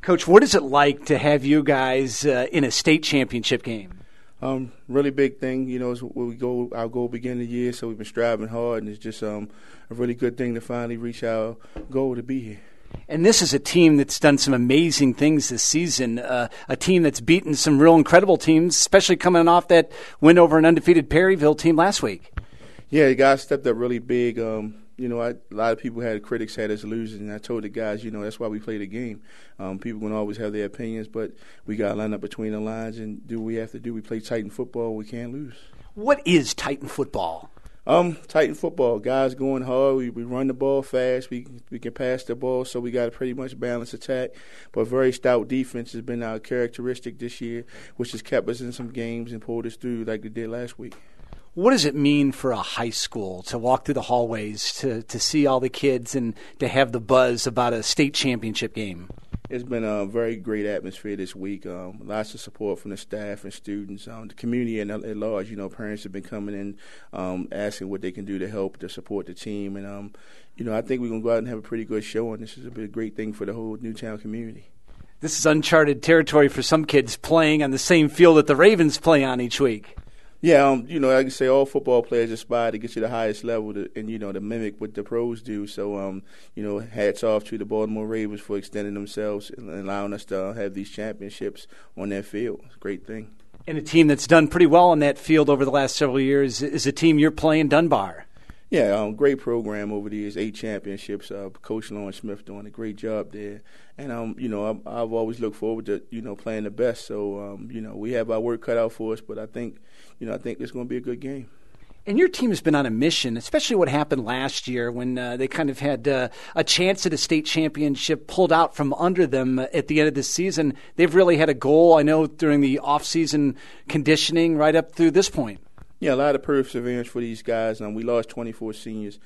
Coach, what is it like to have you guys in a state championship game? Really big thing, is where we go. Our goal beginning of the year, so we've been striving hard, and it's just a really good thing to finally reach our goal to be here. And this is a team that's done some amazing things this season, a team that's beaten some real incredible teams, especially coming off that win over an undefeated Perryville team last week. Yeah, the guys stepped up really big. A lot of people critics had us losing, and I told the guys, that's why we play the game. People going to always have their opinions, but we got to line up between the lines and do what we have to do. We play Titan football. We can't lose. What is Titan football? Titan football. Guys going hard. We run the ball fast. We can pass the ball, so we got a pretty much balanced attack. But very stout defense has been our characteristic this year, which has kept us in some games and pulled us through like they did last week. What does it mean for a high school to walk through the hallways, to see all the kids and to have the buzz about a state championship game? It's been a very great atmosphere this week. Lots of support from the staff and students. The community at large, parents have been coming in asking what they can do to help to support the team. And, I think we're going to go out and have a pretty good show, and this is a great thing for the whole Newtown community. This is uncharted territory for some kids playing on the same field that the Ravens play on each week. Yeah, like I say, all football players aspire to get to the highest level and to mimic what the pros do. So, hats off to the Baltimore Ravens for extending themselves and allowing us to have these championships on their field. It's a great thing. And a team that's done pretty well on that field over the last several years is a team you're playing, Dunbar. Yeah, great program over the years, 8 championships. Coach Lawrence Smith doing a great job there. And, I've always looked forward to, playing the best. So, we have our work cut out for us, but I think it's going to be a good game. And your team has been on a mission, especially what happened last year when they kind of had a chance at a state championship pulled out from under them at the end of the season. They've really had a goal, I know, during the off-season conditioning right up through this point. Yeah, a lot of perseverance for these guys. We lost 24 seniors.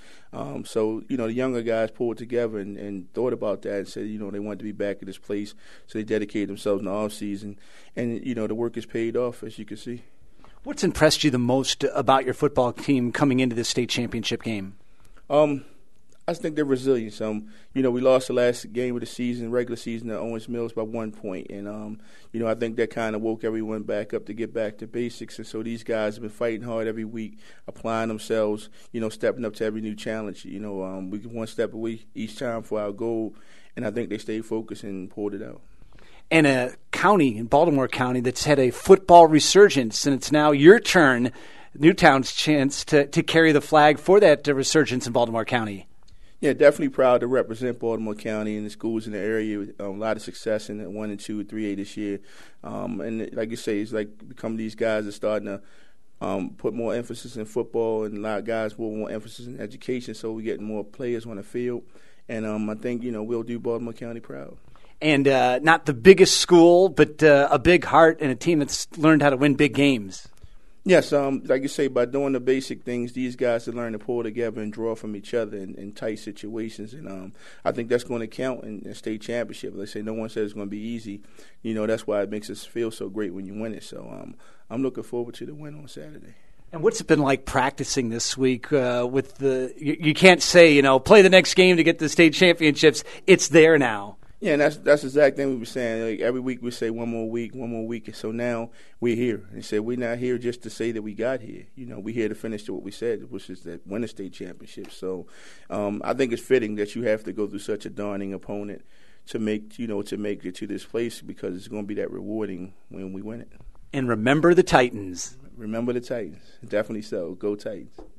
So, the younger guys pulled together and thought about that and said, they wanted to be back at this place. So they dedicated themselves in the off-season. And, the work has paid off, as you can see. What's impressed you the most about your football team coming into the state championship game? I think their resilience. We lost the last game of the season, regular season, at Owens Mills by 1 point. And, I think that kind of woke everyone back up to get back to basics. And so these guys have been fighting hard every week, applying themselves, stepping up to every new challenge. We get one step away each time for our goal. And I think they stayed focused and pulled it out. And a county in Baltimore County that's had a football resurgence, and it's now your turn, Newtown's chance to carry the flag for that resurgence in Baltimore County. Yeah, definitely proud to represent Baltimore County and the schools in the area. A lot of success in the 1 and 2 and 3A this year. And like you say, it's like become these guys are starting to put more emphasis in football, and a lot of guys will more emphasis in education, so we're getting more players on the field. And I think, we'll do Baltimore County proud. And not the biggest school, but a big heart and a team that's learned how to win big games. Yes, like you say, by doing the basic things, these guys have learned to pull together and draw from each other in tight situations. And I think that's going to count in state championship. Like I say, no one says it's going to be easy. That's why it makes us feel so great when you win it. So I'm looking forward to the win on Saturday. And what's it been like practicing this week with the – you can't say, play the next game to get the state championships. It's there now. Yeah, and that's the exact thing we were saying. Like every week we say one more week. And so now we're here. And said we're not here just to say that we got here. We're here to finish what we said, which is that win a state championship. So I think it's fitting that you have to go through such a daunting opponent to make it to this place, because it's going to be that rewarding when we win it. And remember the Titans. Remember the Titans. Definitely so. Go Titans.